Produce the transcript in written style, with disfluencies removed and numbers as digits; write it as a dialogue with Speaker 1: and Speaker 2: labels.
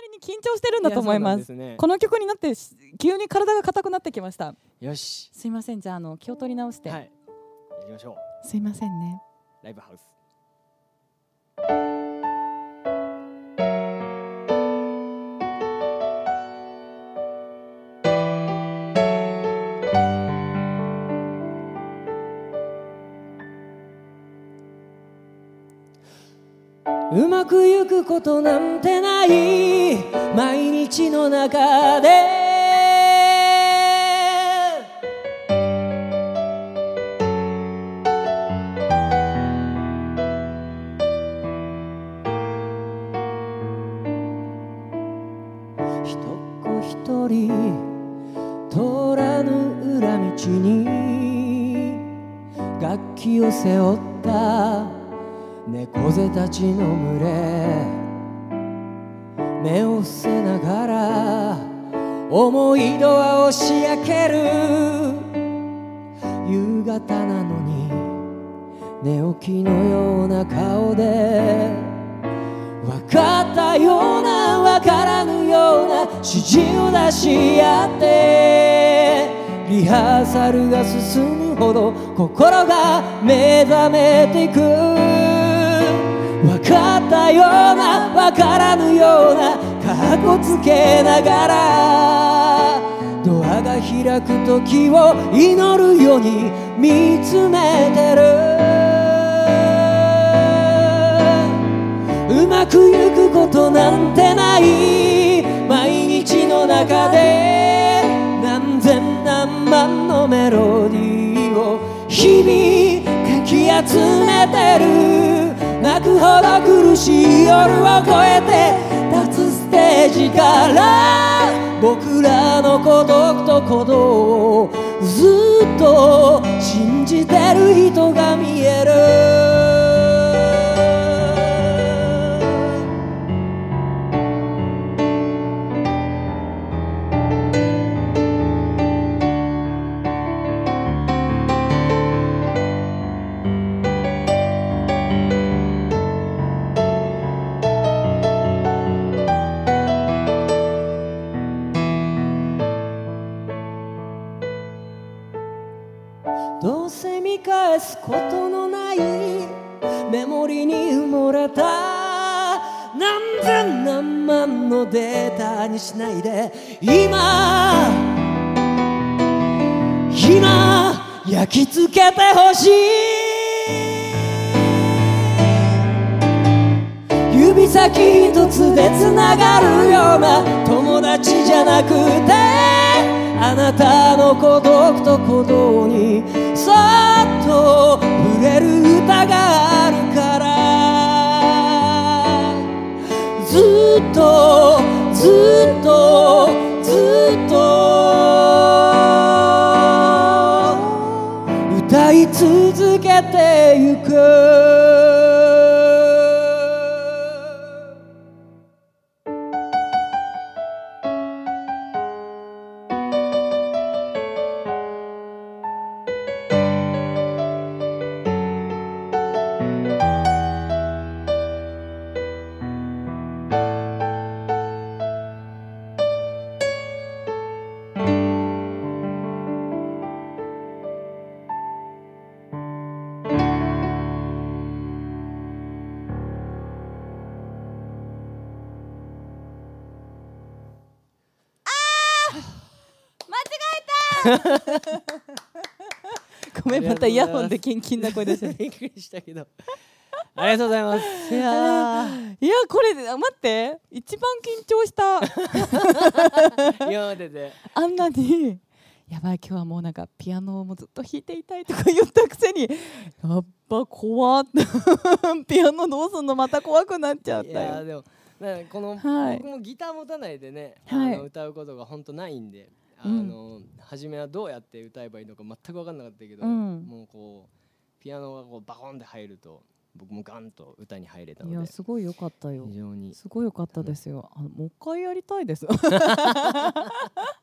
Speaker 1: に緊張してるんだと思います。この曲になって急に体が硬くなってきました。
Speaker 2: よし、
Speaker 1: すいません、じゃあ気を取り直して、
Speaker 2: はい、やりましょう。
Speaker 1: すいませんね。
Speaker 2: ライブハウス。うまくいくことなんてない毎日の中で、一子一人通らぬ裏道に楽器を背負った猫背たちの群れ、目を伏せながら思いドアをし開ける。夕方なのに寝起きのような顔で、分かったような分からぬような指示を出し合って、リハーサルが進むほど心が目覚めていく。分かったような分からぬようなかっこつけながら、ドアが開く時を祈るように見つめてる。うまくいくことなんてない毎日の中で、何千何万のメロディーを日々かき集めてる。泣くほど苦しい夜を越えて立つステージから、僕らの孤独と鼓動をずっと信じてる人が見える。どうせ見返すことのないメモリに埋もれた何千何万のデータにしないで、今焼き付けてほしい。指先一つでつながるような友達じゃなくて、あなたの孤独と鼓動にそっと触れる歌があるから、ずっとずっとずっと歌い続けてゆく。
Speaker 1: ごめん、またイヤホンでキンキンな声出して
Speaker 2: びっくりしたけどありがとうございます。
Speaker 1: いやこれ待って、一番緊張した
Speaker 2: 今までで
Speaker 1: あんなにやばい、今日はもうなんかピアノをもうずっと弾いていたいとか言ったくせに、やっぱ怖っピアノどうすんの、また怖くなっちゃったよ。
Speaker 2: いやでもこの、
Speaker 1: はい、
Speaker 2: 僕もギター持たないでね、
Speaker 1: はい、
Speaker 2: 歌うことが本当ないんで、初めはどうやって歌えばいいのか全く分かんなかったけど、もうこうピアノがこうバコンって入ると僕もガンと歌に入れたので、
Speaker 1: いやすごい良かったよ。
Speaker 2: 非常に
Speaker 1: すごい良かったですよ。もう一回やりたいです